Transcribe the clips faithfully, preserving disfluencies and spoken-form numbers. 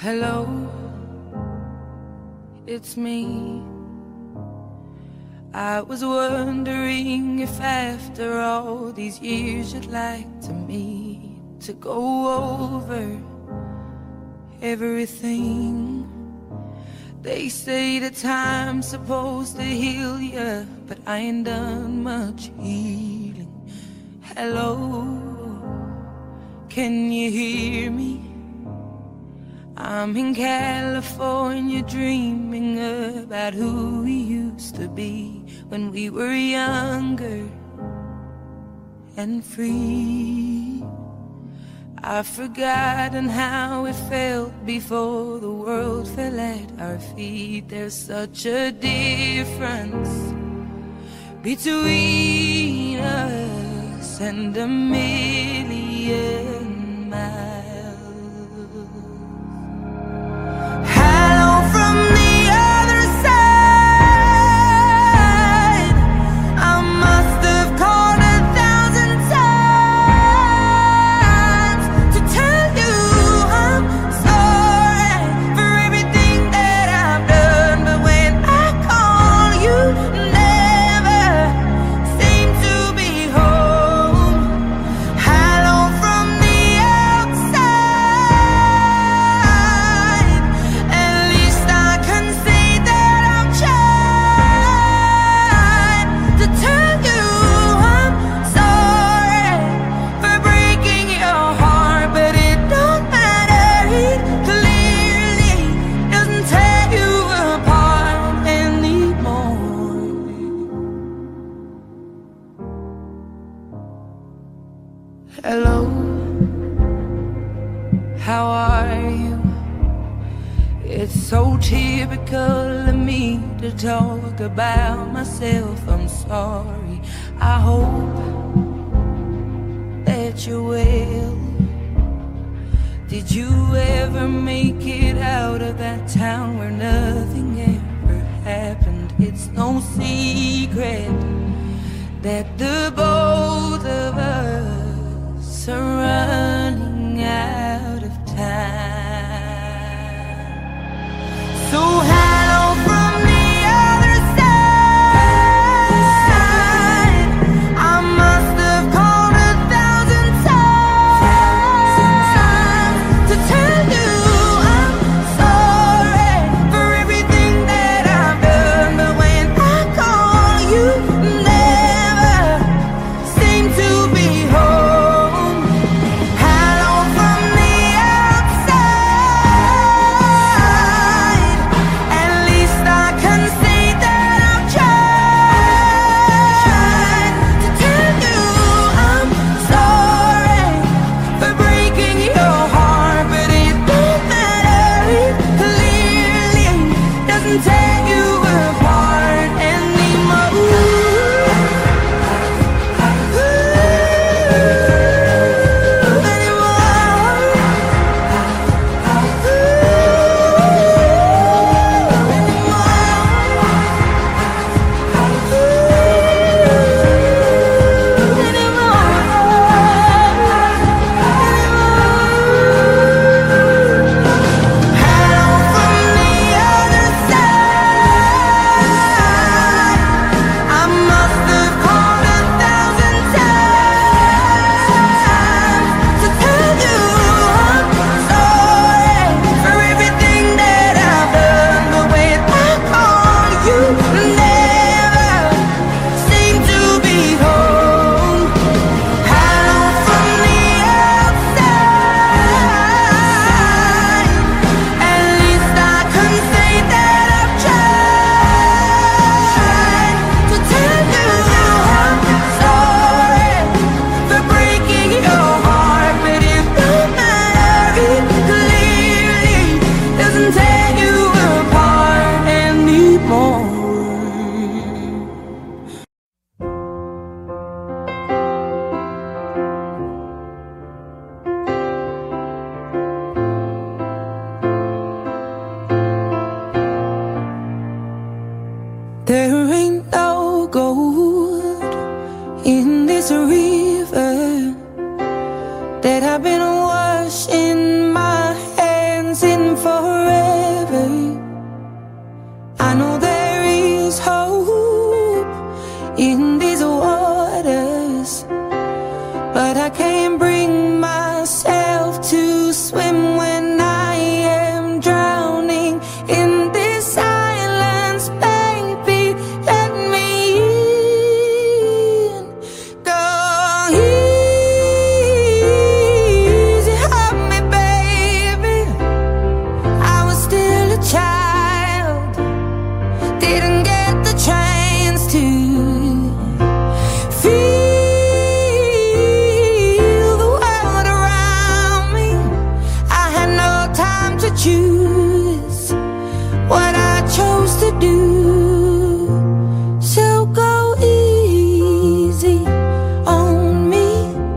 Hello, it's me. I was wondering if after all these years you'd like to meet to go over everything. They say that time's supposed to heal ya, but I ain't done much healing. Hello, can you hear me? I'm in California dreaming about who we used to be when we were younger and free. I've forgotten how it felt before the world fell at our feet. There's such a difference between us and a million miles. Hello, how are you? It's so typical of me to talk about myself. I'm sorry. I hope that you're well. Did you ever make it out of that town where nothing ever happened? It's no secret that the both of us are running out of time. So hello from the other side. I must have called a thousand times to tell you I'm sorry for everything that I've done, but when I call you, never seem to be home. There ain't no gold in this river that I've been washing my hands in for skies, but I can't bring myself to swim when I am drowning in this silence. Baby, let me in. Go easy on me, baby. I was still a child, didn't get the chance to feel the world around me. I had no time to choose what I chose to do. So go easy on me.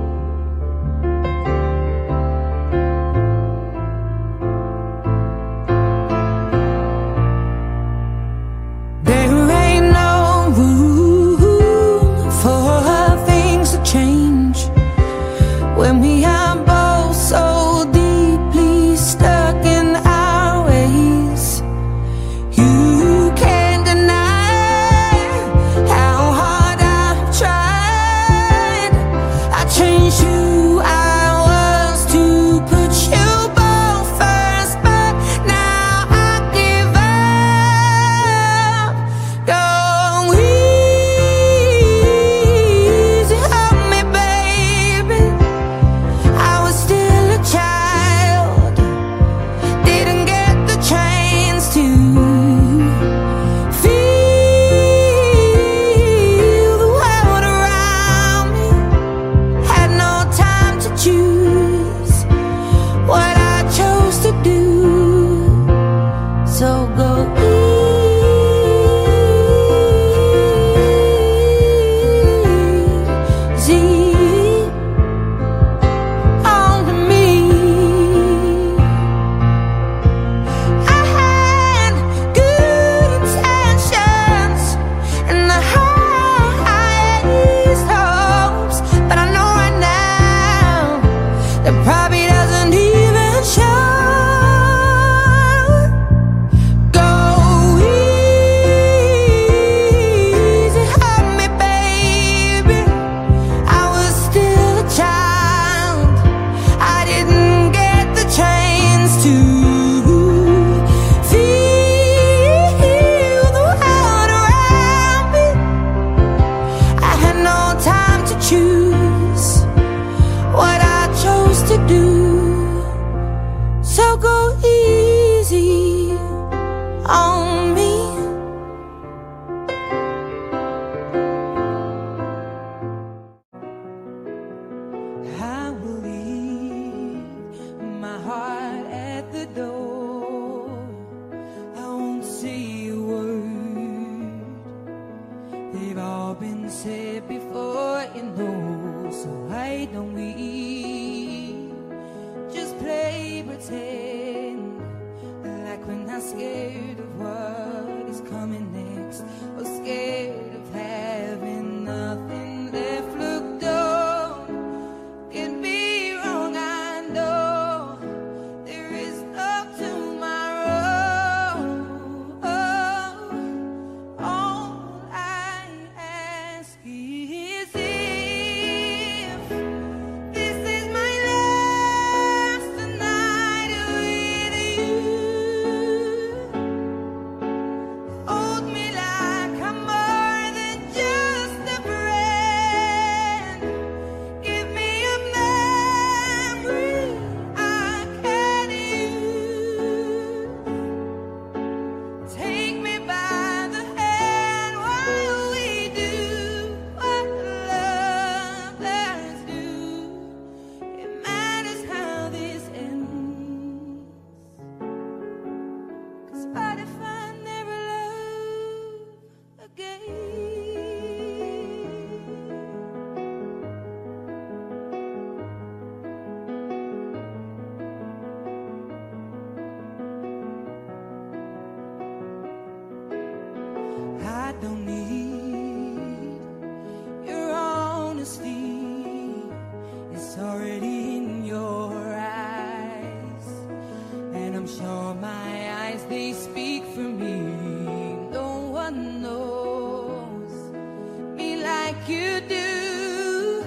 There ain't no room for things to change when we are both so deeply stuck in our ways. You can't deny how hard I've tried. I changed who I was to put you both first, but now I give up. Go easy on me, baby. I was still a child, didn't get the chance to feel the world around me. Had no time to choose what I chose to do. So go easy on me. I had good intentions and the highest hopes, but I know right now that probably doesn't even show. Go easy on me, baby. I was still a child, I didn't get the chance to feel the world around me. I had no time to choose what I chose to do. So go easy on me. I will leave my heart at the door. I won't say a word. They've all been said before, you know. So why don't we just play pretend, like we're not scared of what is coming next, or scared of having nothing left. Look, don't get me wrong, I know there is no tomorrow. All I ask is if this is my last night with you. Hold me like I'm more than just a friend. Give me a memory I can use. Take me by the hand while we do what lovers do. It matters how this ends. 'Cause what if I never love again? I don't need your honesty, it's already in your eyes, and I'm sure my eyes, they speak for me. No one knows me like you do.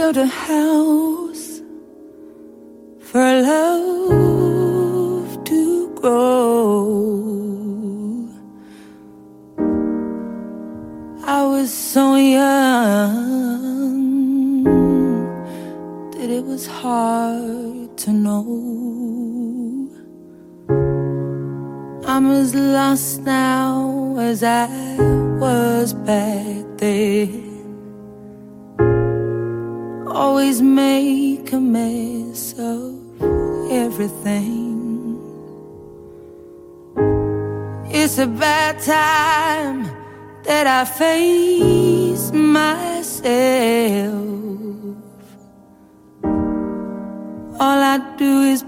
built a house for love to grow. I was so young that it was hard to know. I'm as lost now as I was back then. Always make a mess of everything. It's a bad time that I face myself. All I do is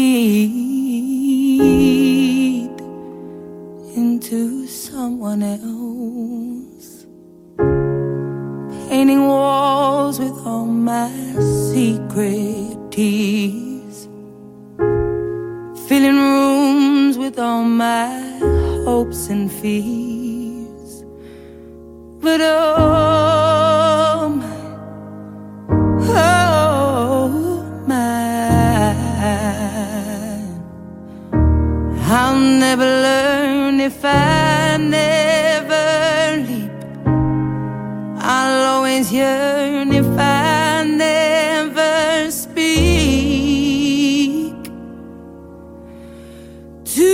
bleed into someone else, painting walls with all my secret tears, filling rooms with all my hopes and fears. But oh my, oh my, I'll never learn if I never leap. I'll always yearn if I never speak. To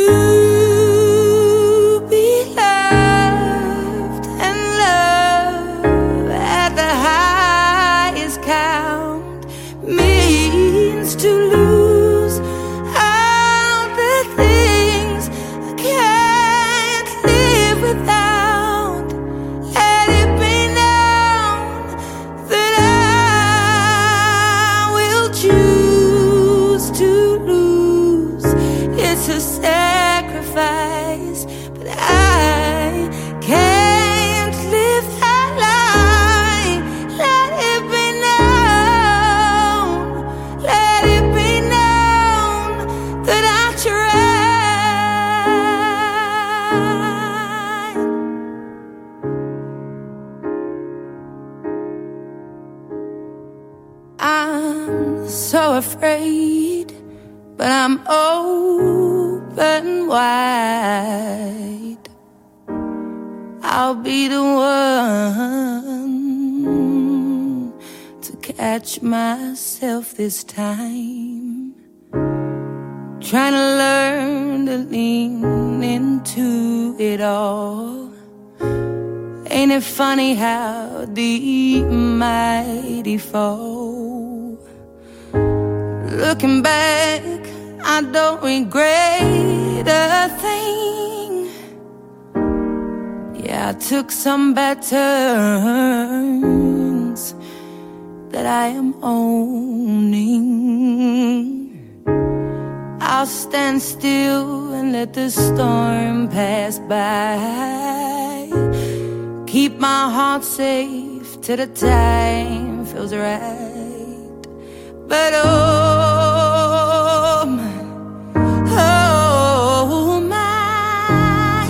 be loved and love at the highest count means to lose all the things I can't live without. Let it be known that I will choose to lose. It's a sacrifice, but I can't live that lie. Let it be known, let it be known that I tried. I'm so afraid, but I'm open wide. I'll be the one to catch myself this time, trying to learn to lean into it all. Ain't it funny how deep mighty fall? Looking back, I don't regret a thing. Yeah, I took some bad turns that I am owning. I'll stand still and let the storm pass by. Keep my heart safe till the time feels right. But oh my, oh my,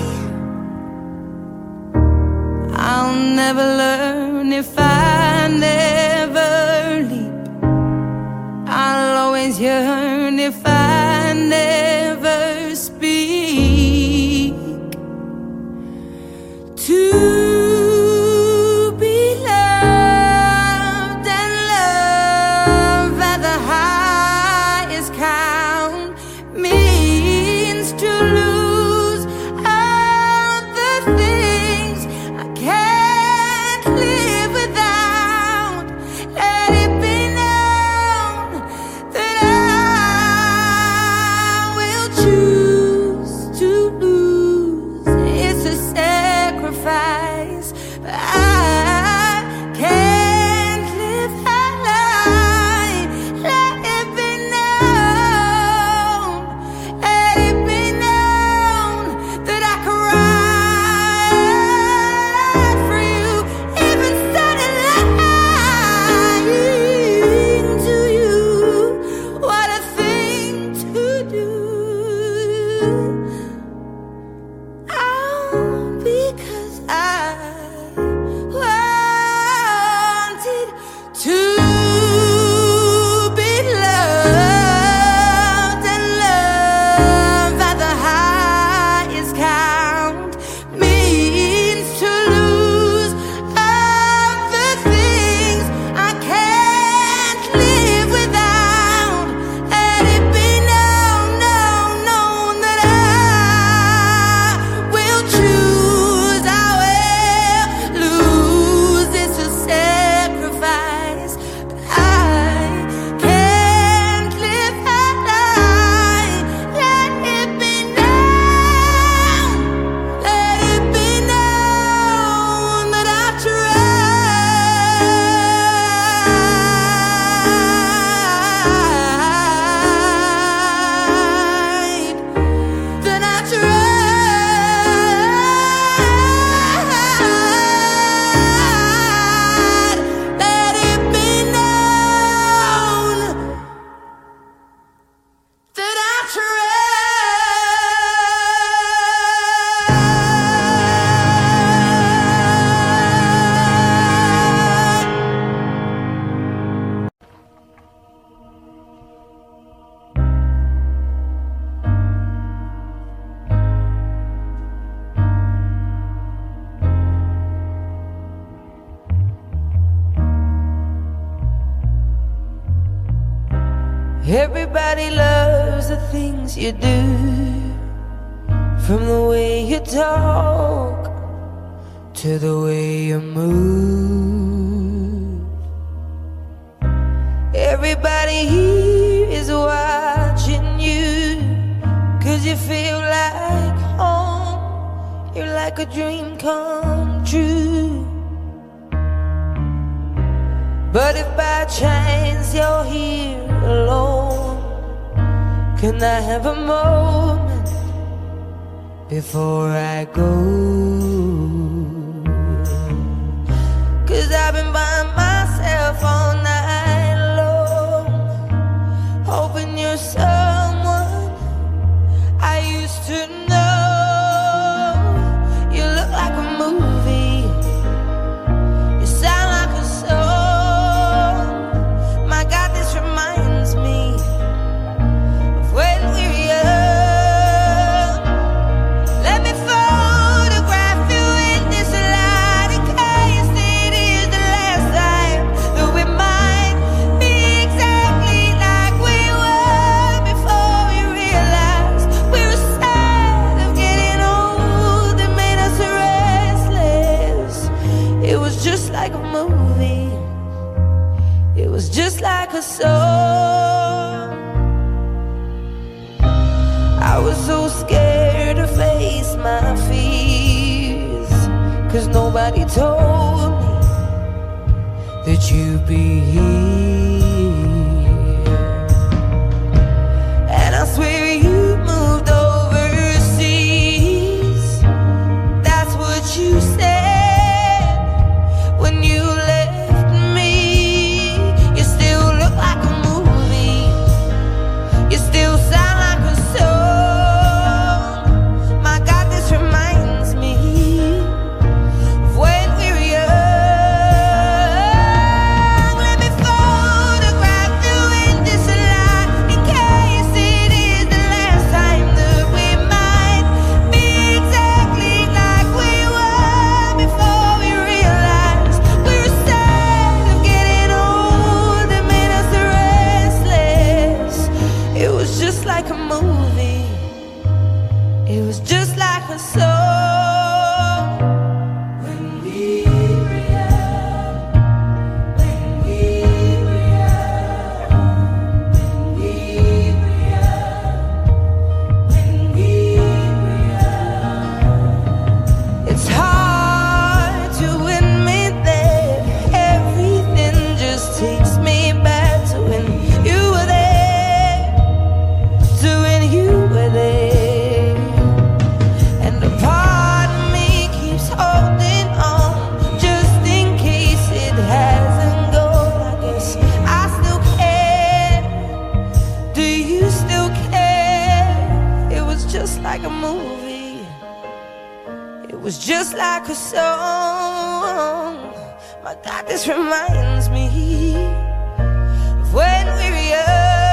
I'll never learn if I never leap. I'll always yearn if I never speak. To to Everybody loves the things you do, from the way you talk to the way you move. Everybody here is watching you, 'cause you feel like home. You're like a dream come true. But if by chance you're here alone, can I have a moment before I go? 'Cause I've been by myself all night long, hoping you're someone I used to know. You look like a movie, you sound like a song. My God, this reminds me of when we were young. Let me photograph you in this light, in case it is the last time that we might be exactly like we were before we realized we were sad of getting old. It made us restless. It was just like a movie, it was just like a song. I was so scared to face my fears, 'cause nobody told me that you'd be here. And I swear you moved overseas. That's what you said when you left me. You still look like a movie, you still sound like a song. My God, this reminds me of when we were young. Let me photograph you in this light, in case it is the last time that we might be exactly like we were before we realized we were sad of getting old. It made us restless. It was just like a movie, it was just like a song. When we were young, when we were young, when we were young, when we were young. It's hard to admit that everything just takes me back to when you were there, to when you were there. And a part of me keeps holding on, just in case it hasn't gone. I guess I still care. Do you still care? It was just like a movie, it was just like a song. My God, this reminds me of when we were young.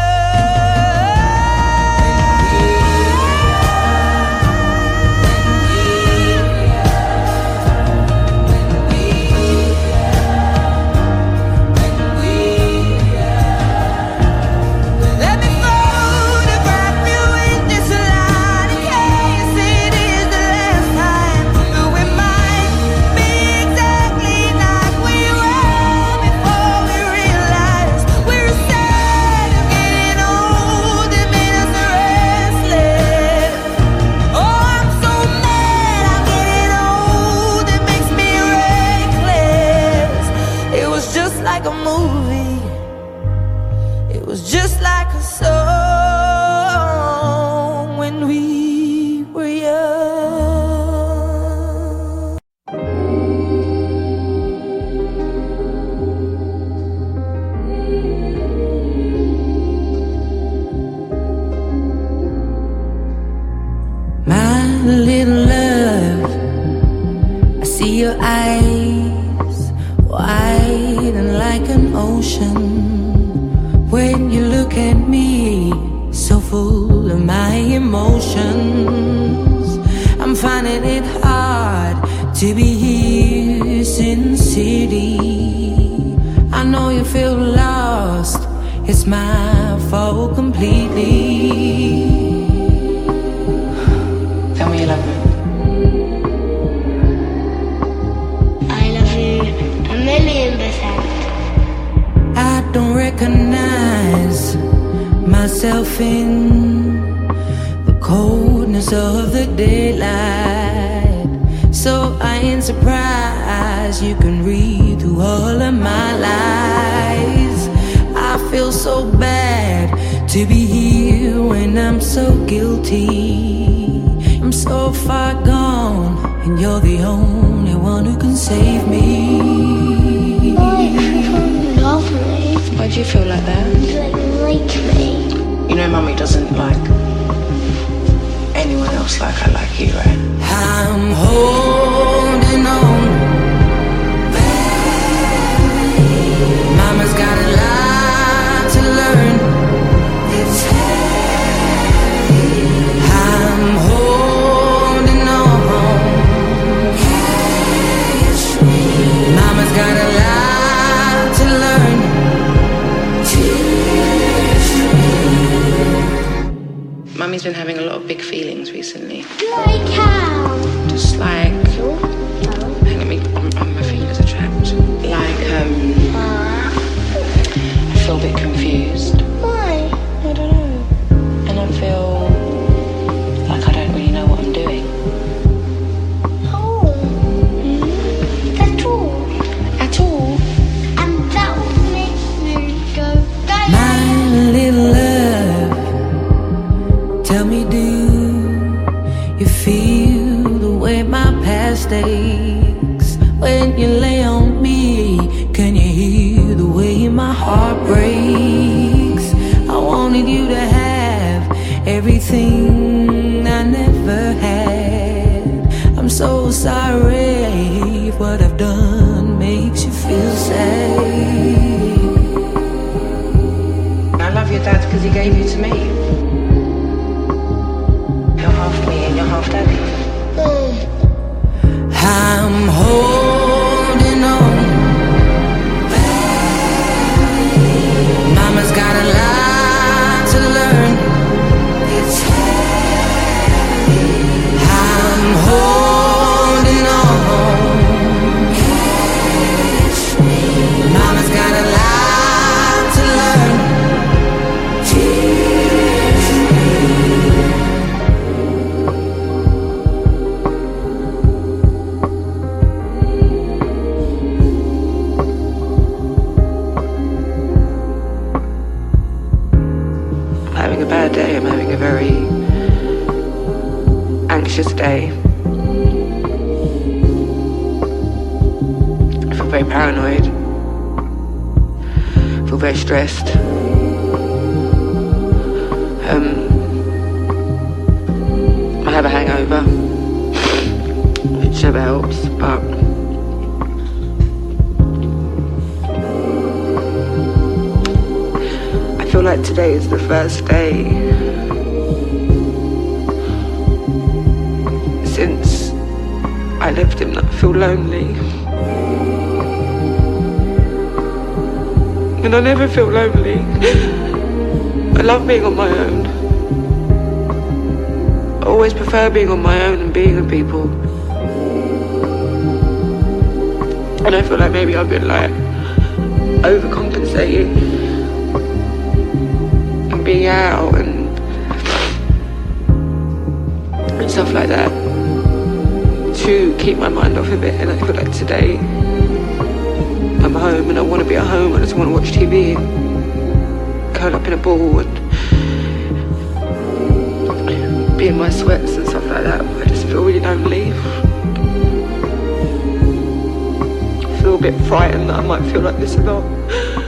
Let me photograph you in this light, in case it is the last time that we might be exactly like we were before we realized we were sad of getting old. It made us restless. Oh, I'm so mad I'm getting old. It makes me reckless. It was just like a movie, it was just like a song when we were young. My little love, I see your eyes wide and like an ocean. When you look at me, so full of my emotions, I'm finding it hard to be here Sin City. I know you feel lost, it's my fall completely. Tell me you love me. I love you a million percent. I don't recognize myself in the coldness of the daylight, so I ain't surprised you can read through all of my lies. I feel so bad to be here when I'm so guilty. I'm so far gone, and you're the only one who can save me. Why do you love me? Why do you feel like that? You like like me. You know Mummy doesn't like anyone else like I like you, right? I'm holding on. Mama's got a lot to learn. It's heavy. I'm holding on. Mama's got a lot to learn. Mummy's been having a lot of big feelings recently. Like how? Just like, Oh. hang on, me, on, on my fingers are trapped. Like, um, I feel a bit confused. Why? I don't know. And I feel like I don't really know what I'm doing. Oh. That's all. At all. And that will make me go back. My little love, tell me, do you feel the way my past aches when you lay on me? Can you hear the way my heart breaks? I wanted you to have everything I never had. I'm so sorry if what I've done makes you feel sad. I love your dad because he gave you to me. You're half me and you're half daddy. Mm. I'm holding on. Mama's got a lot to learn. It's heavy. I'm holding on. Mama's got a lot to learn. Having a bad day. I'm having a very anxious day. I feel very paranoid. I feel very stressed. Um, I have a hangover, which never helps, but I feel like today is the first day since I left him that I feel lonely. And I never feel lonely. I love being on my own. I always prefer being on my own and being with people. And I feel like maybe I've been like overcompensating and being out and, and stuff like that to keep my mind off of it. And I feel like today I'm home and I want to be at home. I just want to watch T V and curl up in a ball and be in my sweats and stuff like that. I just feel really lonely. I feel a bit frightened that I might feel like this a lot.